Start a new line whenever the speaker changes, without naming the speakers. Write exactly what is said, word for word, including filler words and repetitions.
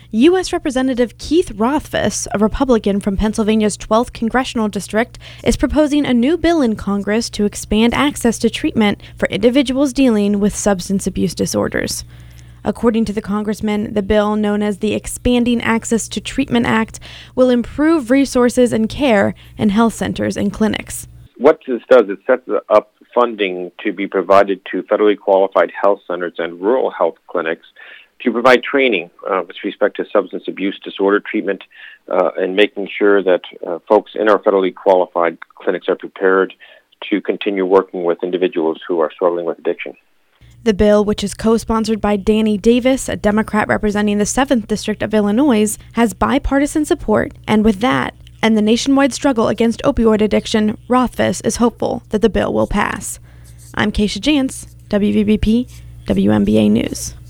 U S. Representative Keith Rothfuss, a Republican from Pennsylvania's twelfth Congressional District, is proposing a new bill in Congress to expand access to treatment for individuals dealing with substance abuse disorders. According to the congressman, the bill, known as the Expanding Access to Treatment Act, will improve resources and care in health centers and clinics.
What this does, it sets up funding to be provided to federally qualified health centers and rural health clinics to provide training uh, with respect to substance abuse disorder treatment uh, and making sure that uh, folks in our federally qualified clinics are prepared to continue working with individuals who are struggling with addiction.
The bill, which is co-sponsored by Danny Davis, a Democrat representing the seventh District of Illinois, has bipartisan support, and with that and the nationwide struggle against opioid addiction, Rothfuss is hopeful that the bill will pass. I'm Keisha Jantz, W V B P, W M B A News.